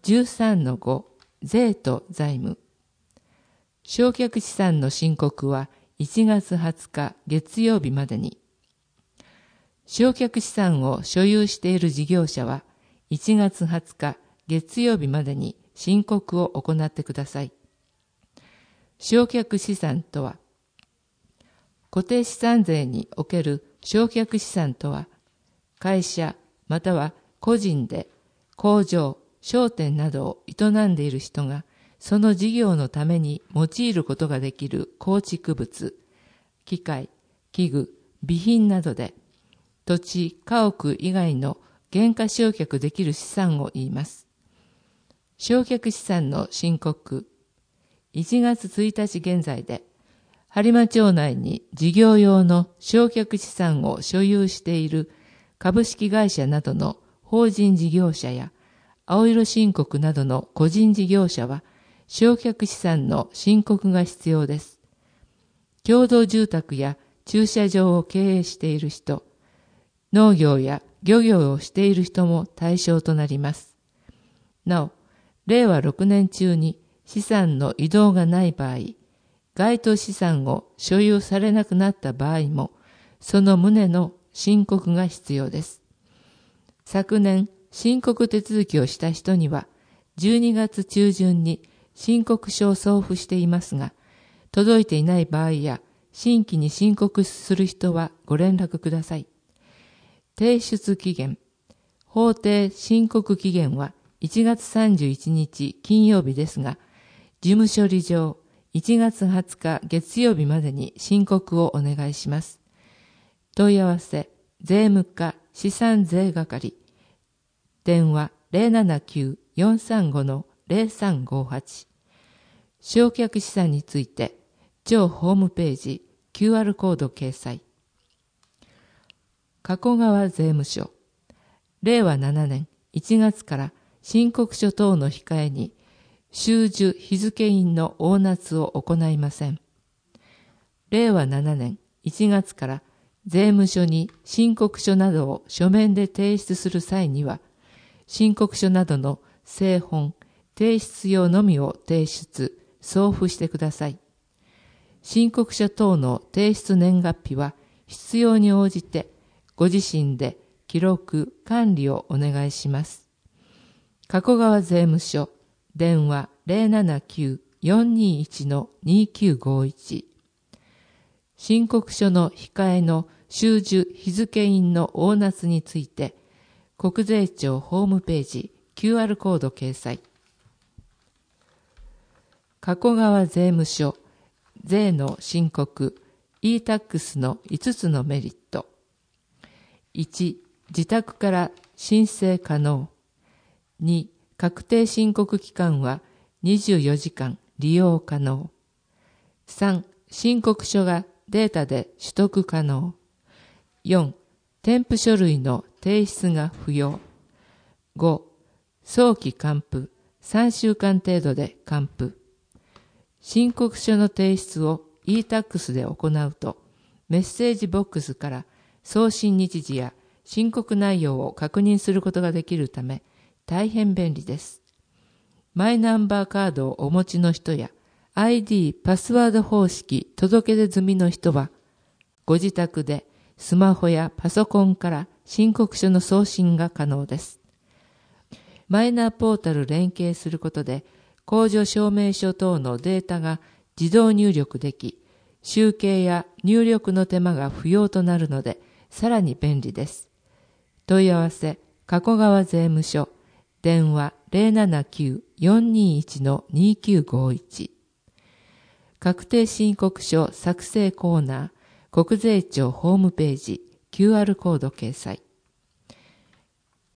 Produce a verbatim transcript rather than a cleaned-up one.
じゅうさんのご 税と財務。償却資産の申告はいちがつはつか月曜日までに。償却資産を所有している事業者はいちがつはつか月曜日までに申告を行ってください。償却資産とは、固定資産税における償却資産とは、会社または個人で工場、商店などを営んでいる人がその事業のために用いることができる構築物、機械、器具、備品などで、土地、家屋以外の減価償却できる資産を言います。償却資産の申告。いちがつついたち現在で、播磨町内に事業用の償却資産を所有している株式会社などの法人事業者や青色申告などの個人事業者は償却資産の申告が必要です。共同住宅や駐車場を経営している人、農業や漁業をしている人も対象となります。なお、れいわろくねん中に資産の移動がない場合、該当資産を所有されなくなった場合も、その旨の申告が必要です。昨年、申告手続きをした人には、じゅうにがつちゅうじゅんに申告書を送付していますが、届いていない場合や、新規に申告する人はご連絡ください。提出期限。法定申告期限はいちがつさんじゅういちにち金曜日ですが、事務処理上いちがつはつか月曜日までに申告をお願いします。問い合わせ、税務課資産税係。電話 ゼロななきゅう よんさんご ゼロさんごはち。償却資産について、庁ホームページ、キューアール コード掲載。加古川税務署。れいわななねんいちがつから申告書等の控えに、収受日付印の押捺を行いません。れいわななねんいちがつから税務署に申告書などを書面で提出する際には、申告書などの正本、提出用のみを提出、送付してください。申告書等の提出年月日は必要に応じてご自身で記録、管理をお願いします。加古川税務署、電話 ゼロななきゅう よんにいち にきゅうごいち。申告書の控えの収受日付印の押捺について、国税庁ホームページ キューアール コード掲載。加古川税務署、税の申告、e-タックス のいつつのメリット。いち、自宅から申請可能。に、確定申告期間はにじゅうよじかん利用可能。さん、申告書がデータで取得可能。よん、添付書類の提出が不要。ご、早期還付、さんしゅうかん程度で還付。申告書の提出を e-タックス で行うと、メッセージボックスから送信日時や申告内容を確認することができるため、大変便利です。マイナンバーカードをお持ちの人や アイディー パスワード方式届け出済みの人は、ご自宅でスマホやパソコンから申告書の送信が可能です。マイナーポータル連携することで、控除証明書等のデータが自動入力でき、集計や入力の手間が不要となるので、さらに便利です。問い合わせ、加古川税務署、電話 ゼロななきゅう よんにいち にきゅうごいち。確定申告書作成コーナー、国税庁ホームページ、キューアール コード掲載。